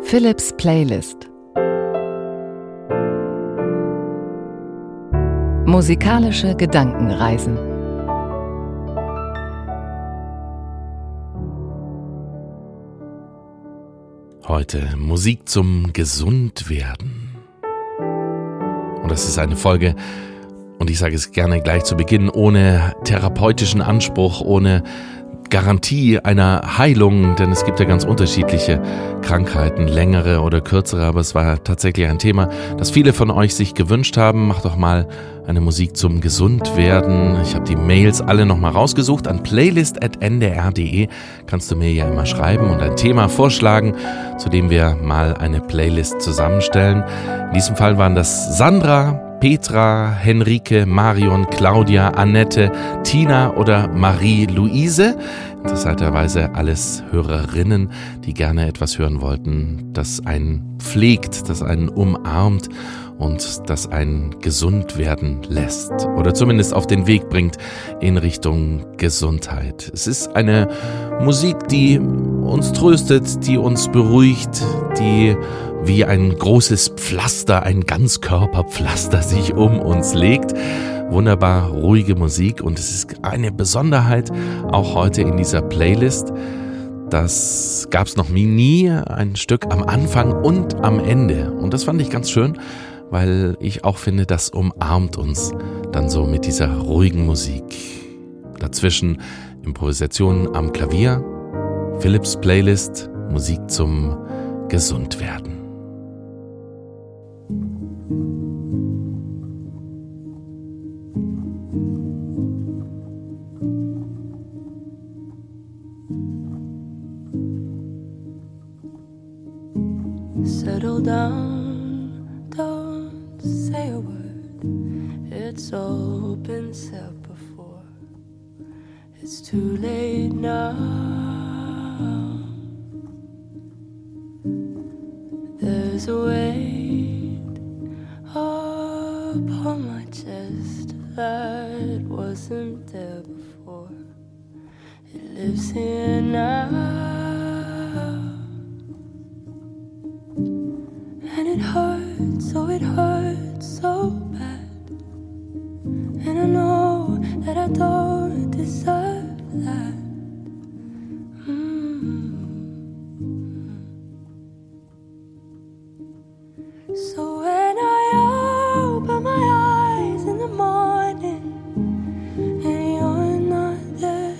Philips Playlist. Musikalische Gedankenreisen. Heute Musik zum Gesundwerden. Und das ist eine Folge, und ich sage es gerne gleich zu Beginn, ohne therapeutischen Anspruch, ohne Garantie einer Heilung, denn es gibt ja ganz unterschiedliche Krankheiten, längere oder kürzere, aber es war tatsächlich ein Thema, das viele von euch sich gewünscht haben. Macht doch mal eine Musik zum Gesundwerden. Ich habe die Mails alle nochmal rausgesucht. An playlist@ndr.de kannst du mir ja immer schreiben und ein Thema vorschlagen, zu dem wir mal eine Playlist zusammenstellen. In diesem Fall waren das Sandra, Petra, Henrike, Marion, Claudia, Annette, Tina oder Marie-Louise. Interessanterweise alles Hörerinnen, die gerne etwas hören wollten, das einen pflegt, das einen umarmt und das einen gesund werden lässt oder zumindest auf den Weg bringt in Richtung Gesundheit. Es ist eine Musik, die uns tröstet, die uns beruhigt, die wie ein großes Pflaster, ein Ganzkörperpflaster sich um uns legt. Wunderbar ruhige Musik, und es ist eine Besonderheit auch heute in dieser Playlist. Das gab es noch nie, ein Stück am Anfang und am Ende. Und das fand ich ganz schön, weil ich auch finde, das umarmt uns dann so mit dieser ruhigen Musik. Dazwischen Improvisationen am Klavier, Philips Playlist, Musik zum Gesundwerden. Settle down, don't say a word. It's all been said before. It's too late now. There's a weight upon my chest that wasn't there before. It lives here now. And it hurts so bad. And I know that I don't deserve that. So when I open my eyes in the morning and you're not there,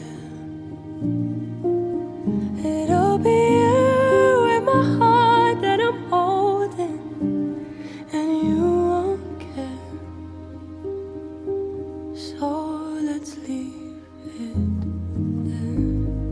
it'll be you in my heart that I'm holding, and you won't care. So let's leave it there.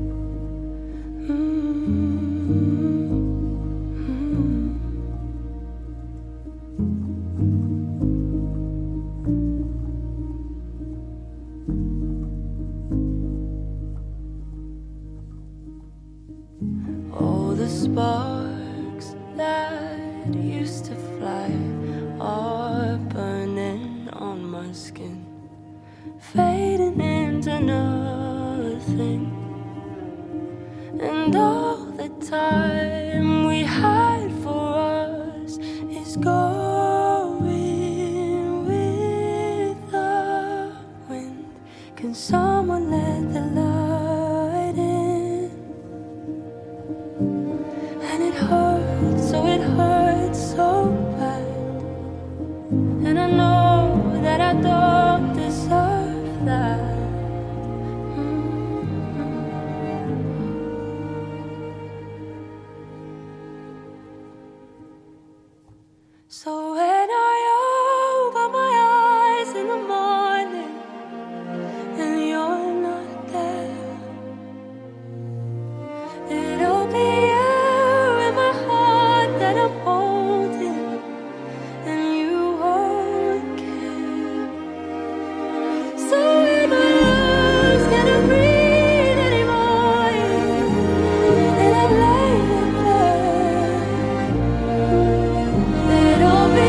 All the sparks that used to fly are burning on my skin, fading into nothing. And all the time we had for us is going with the wind. Can someone let the light in? And it hurts so bad. And I know that I don't deserve that. So when I open my eyes in the morning and you're not there, it'll be you in my heart that I'm holding, and you won't care. So when my lungs can't breathe anymore and I'm laying there, it'll be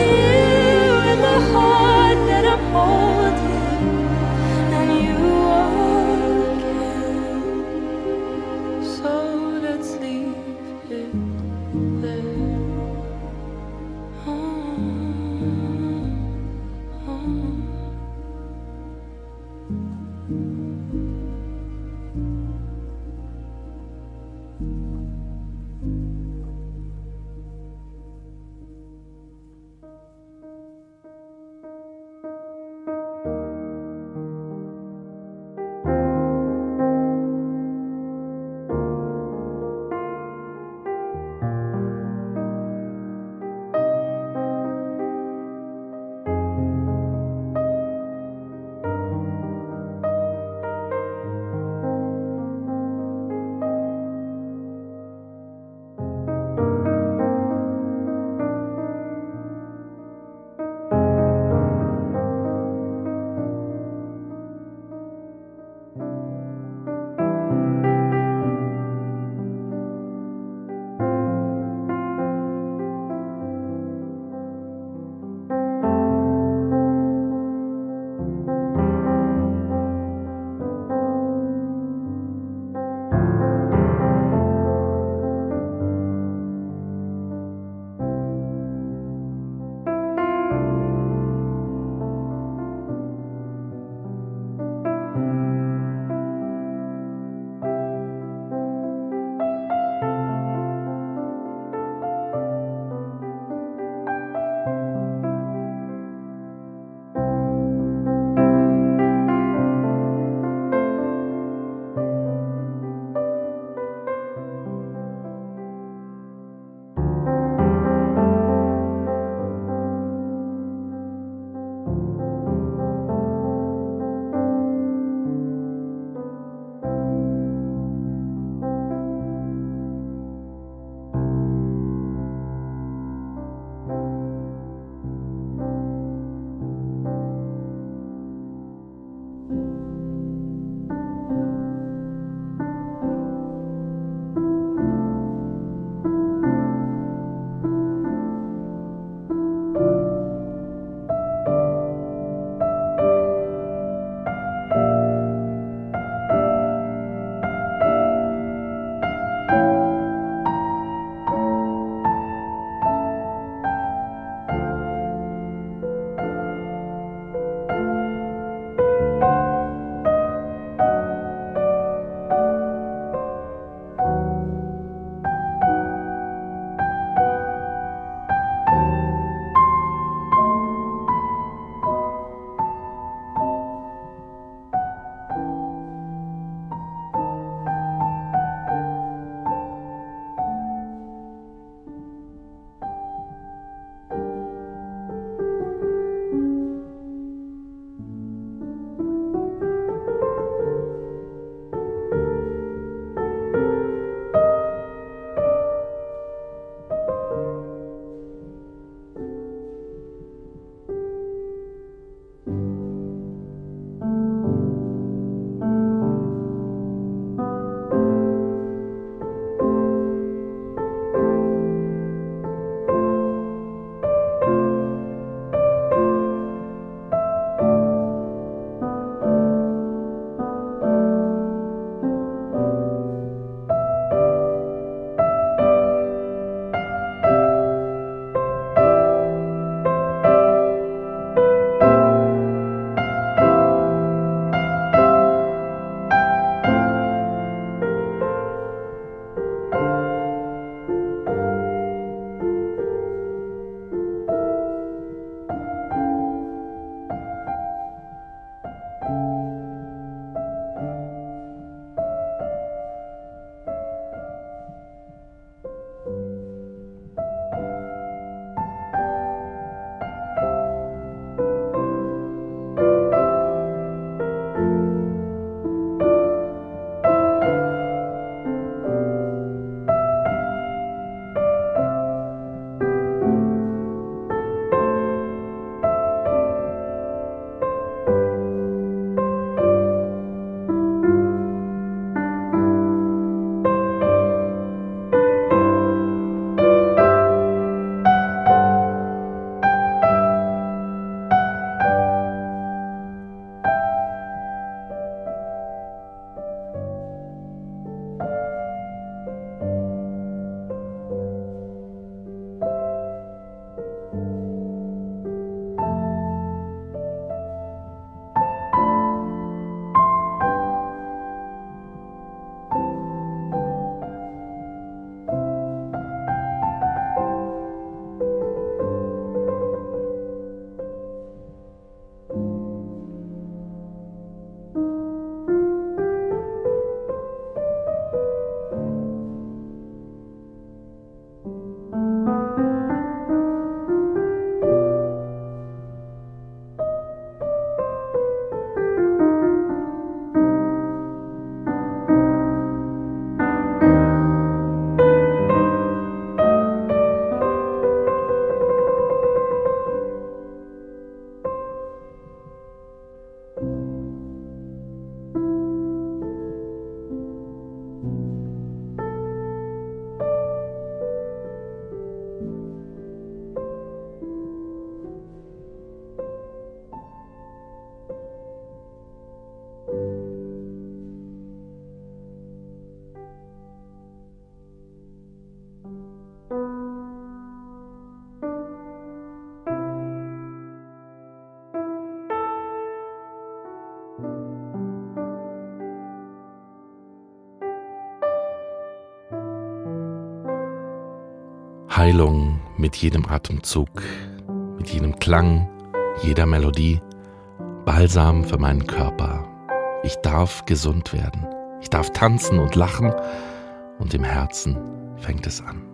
Heilung mit jedem Atemzug, mit jedem Klang, jeder Melodie, Balsam für meinen Körper. Ich darf gesund werden. Ich darf tanzen und lachen und im Herzen fängt es an.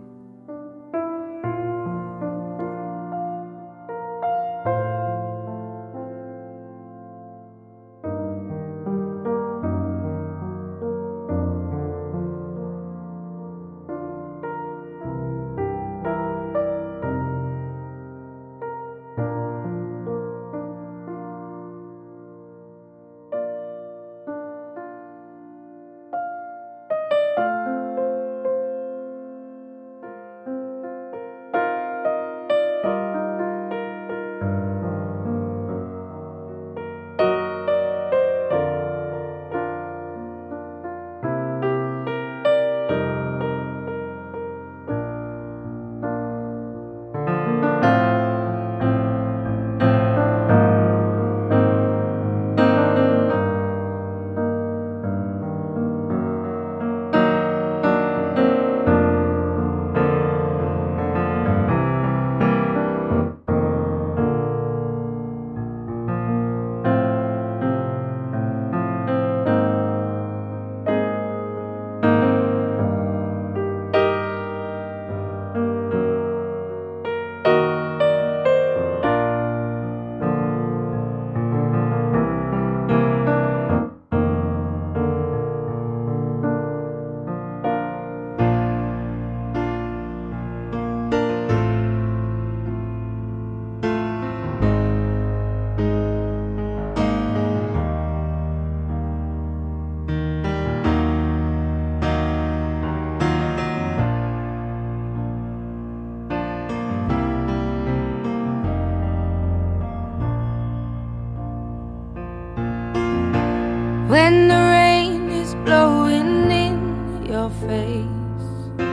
When the rain is blowing in your face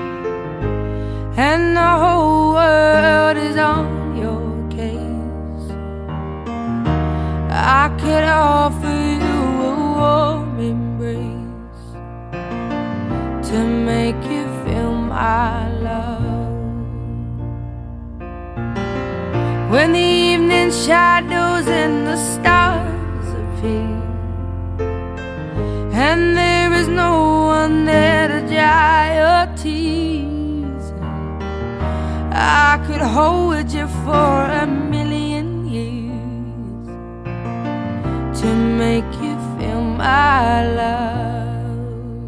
and the whole world is on your case, I could offer you a warm embrace to make you feel my love. When the evening shadows and the stars appear and there is no one there to dry your tears, I could hold you for a million years to make you feel my love.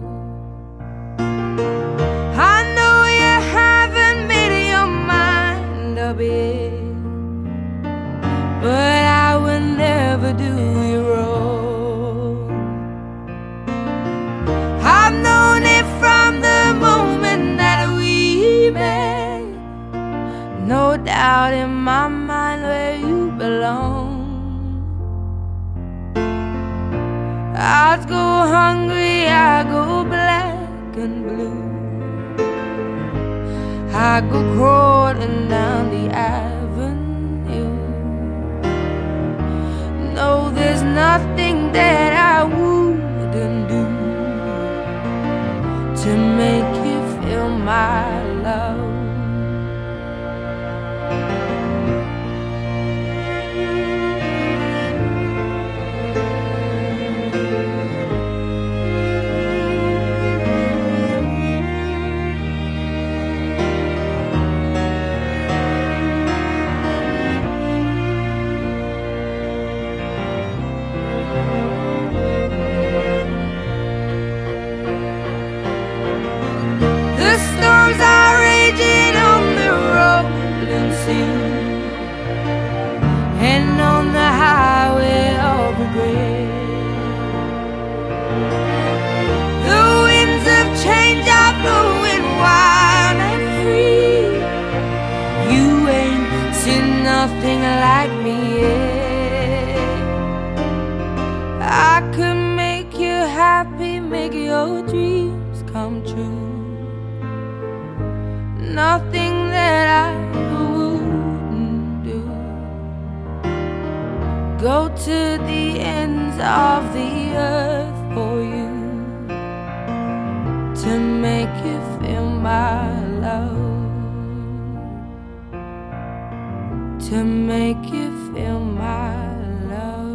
I know you haven't made your mind up yet, but I will never do you wrong. I've known it from the moment that we met, no doubt in my mind where you belong. I'd go hungry, I go black and blue, I go crawling down the avenue. No, there's nothing that I wouldn't do to make you feel my love. Storms are raging on the rolling sea and on the highway of regret. The winds of change are blowing wild and free. You ain't seen nothing like me yet. I could make you happy, make your dreams come true. Nothing that I wouldn't do. Go to the ends of the earth for you to make you feel my love. to make you feel my love.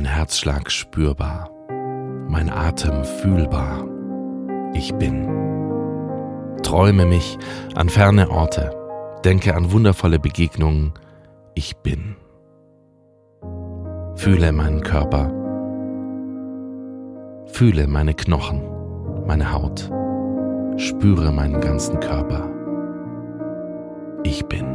mein Herzschlag spürbar, mein Atem fühlbar. Ich bin. Träume mich an ferne Orte, denke an wundervolle Begegnungen. Ich bin. Fühle meinen Körper, fühle meine Knochen, meine Haut, spüre meinen ganzen Körper. Ich bin.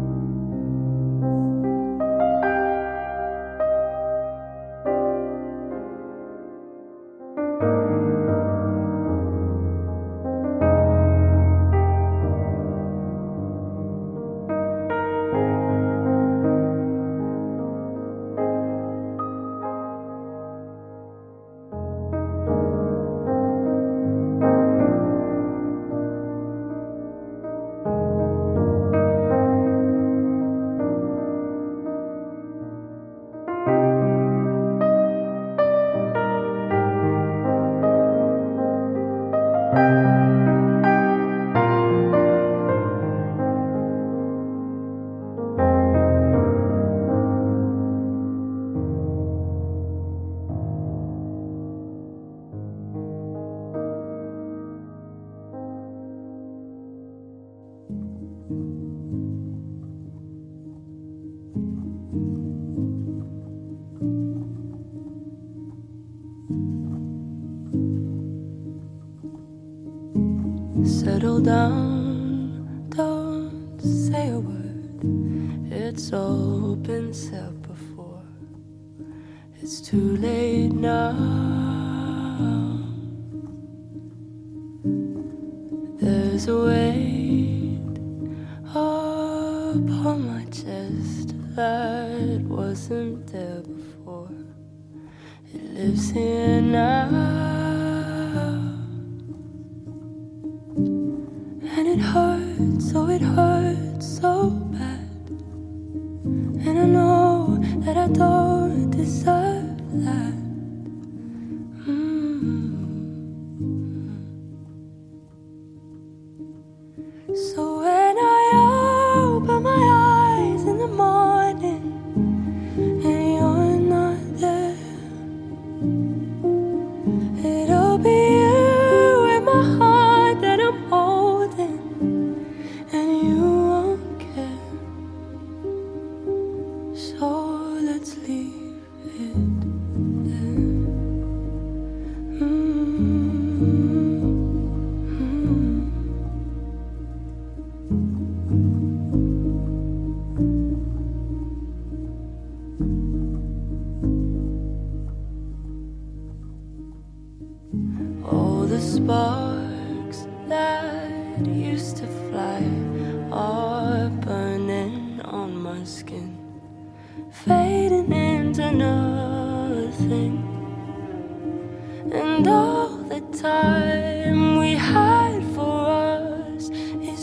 Settle down, don't say a word. It's all been said before. It's too late now. There's a weight upon my chest that wasn't there before. It lives here now. And it hurts, oh it hurts so bad. And I know that I don't deserve that. So when I open my eyes in the morning and you're not there, it'll be you in my heart that I'm holding, and you won't care. So let's leave it there. All the sparks that used to fly are burning on my skin, fading into nothing. And all the time we had for us is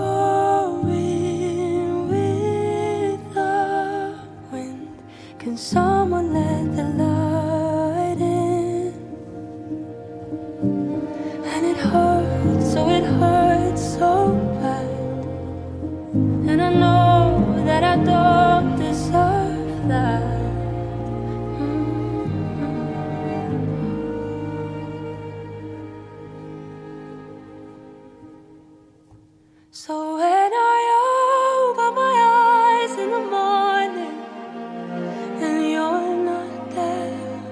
going with the wind. Can someone let the light in? And it hurts, oh it hurts so bad. And I know that I don't deserve that. So when I open my eyes in the morning and you're not there,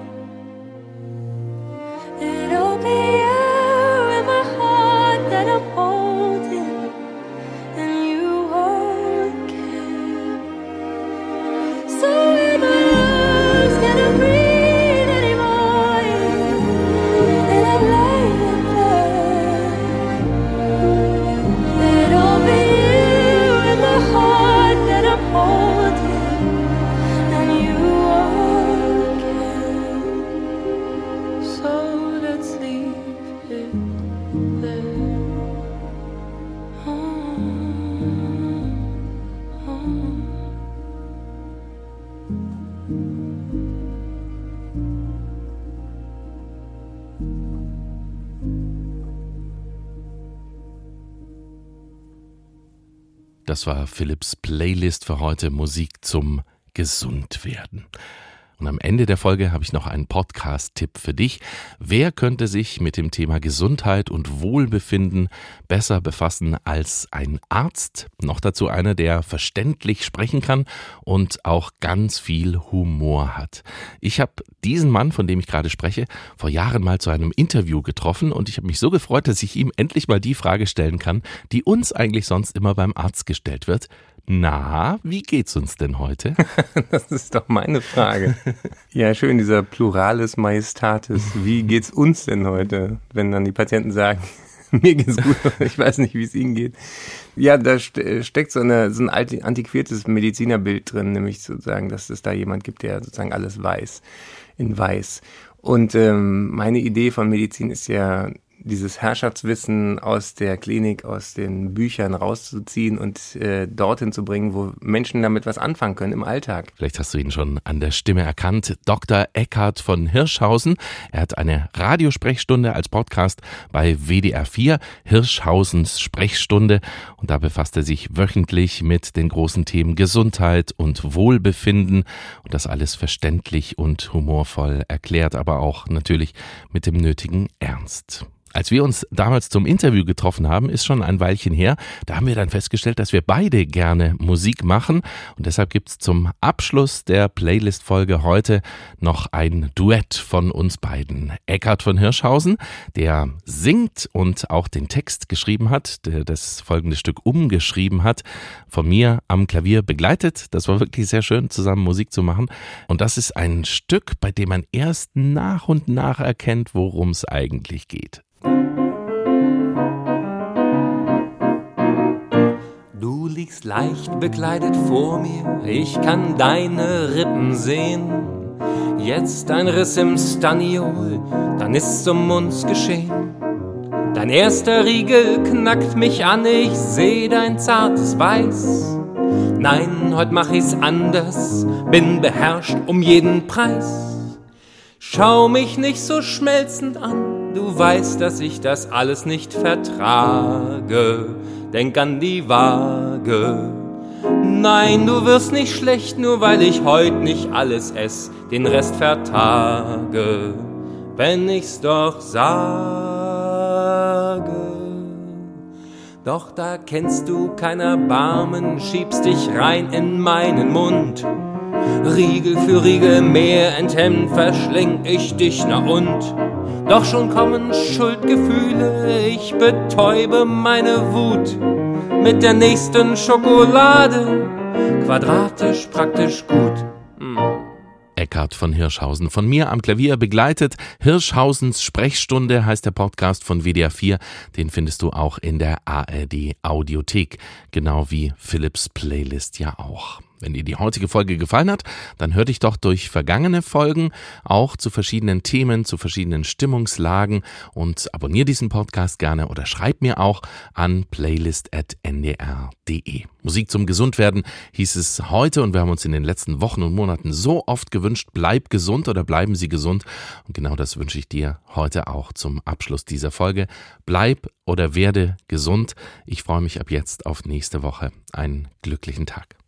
it'll be you in my heart that I'm holding, and you won't care. So when my lungs can't breathe anymore, and I lay in bed, it'll be you in my heart that I'm holding, and you won't care. So let's leave it there. Das war Philipps Playlist für heute, Musik zum Gesundwerden. Und am Ende der Folge habe ich noch einen Podcast-Tipp für dich. Wer könnte sich mit dem Thema Gesundheit und Wohlbefinden besser befassen als ein Arzt? Noch dazu einer, der verständlich sprechen kann und auch ganz viel Humor hat. Ich habe diesen Mann, von dem ich gerade spreche, vor Jahren mal zu einem Interview getroffen und ich habe mich so gefreut, dass ich ihm endlich mal die Frage stellen kann, die uns eigentlich sonst immer beim Arzt gestellt wird. Na, wie geht's uns denn heute? Das ist doch meine Frage. Ja, schön, dieser Pluralis Majestatis. Wie geht's uns denn heute, wenn dann die Patienten sagen, mir geht's gut, ich weiß nicht, wie es ihnen geht. Ja, da steckt so ein antiquiertes Medizinerbild drin, nämlich sozusagen, dass es da jemand gibt, der sozusagen alles weiß, in weiß. Und meine Idee von Medizin ist ja, dieses Herrschaftswissen aus der Klinik, aus den Büchern rauszuziehen und dorthin zu bringen, wo Menschen damit was anfangen können im Alltag. Vielleicht hast du ihn schon an der Stimme erkannt. Dr. Eckhard von Hirschhausen. Er hat eine Radiosprechstunde als Podcast bei WDR 4, Hirschhausens Sprechstunde. Und da befasst er sich wöchentlich mit den großen Themen Gesundheit und Wohlbefinden. Und das alles verständlich und humorvoll erklärt, aber auch natürlich mit dem nötigen Ernst. Als wir uns damals zum Interview getroffen haben, ist schon ein Weilchen her, da haben wir dann festgestellt, dass wir beide gerne Musik machen und deshalb gibt's zum Abschluss der Playlist-Folge heute noch ein Duett von uns beiden. Eckhard von Hirschhausen, der singt und auch den Text geschrieben hat, der das folgende Stück umgeschrieben hat, von mir am Klavier begleitet. Das war wirklich sehr schön, zusammen Musik zu machen und das ist ein Stück, bei dem man erst nach und nach erkennt, worum es eigentlich geht. Du liegst leicht bekleidet vor mir, ich kann deine Rippen sehen. Jetzt ein Riss im Staniol, dann ist's um uns geschehen. Dein erster Riegel knackt mich an, ich seh dein zartes Weiß. Nein, heut mach ich's anders, bin beherrscht um jeden Preis. Schau mich nicht so schmelzend an, du weißt, dass ich das alles nicht vertrage. Denk an die Waage. Nein, du wirst nicht schlecht, nur weil ich heut nicht alles ess, den Rest vertage, wenn ich's doch sage. Doch da kennst du kein Erbarmen, schiebst dich rein in meinen Mund. Riegel für Riegel mehr enthemmt verschling ich dich, na und? Doch schon kommen Schuldgefühle, ich betäube meine Wut mit der nächsten Schokolade, quadratisch praktisch gut. Eckhard von Hirschhausen, von mir am Klavier begleitet. Hirschhausens Sprechstunde heißt der Podcast von WDR 4. Den findest du auch in der ARD Audiothek, genau wie Philips Playlist ja auch. Wenn dir die heutige Folge gefallen hat, dann hör dich doch durch vergangene Folgen auch zu verschiedenen Themen, zu verschiedenen Stimmungslagen und abonniere diesen Podcast gerne oder schreib mir auch an playlist@ndr.de. Musik zum Gesundwerden hieß es heute und wir haben uns in den letzten Wochen und Monaten so oft gewünscht, bleib gesund oder bleiben Sie gesund. Und genau das wünsche ich dir heute auch zum Abschluss dieser Folge. Bleib oder werde gesund. Ich freue mich ab jetzt auf nächste Woche. Einen glücklichen Tag.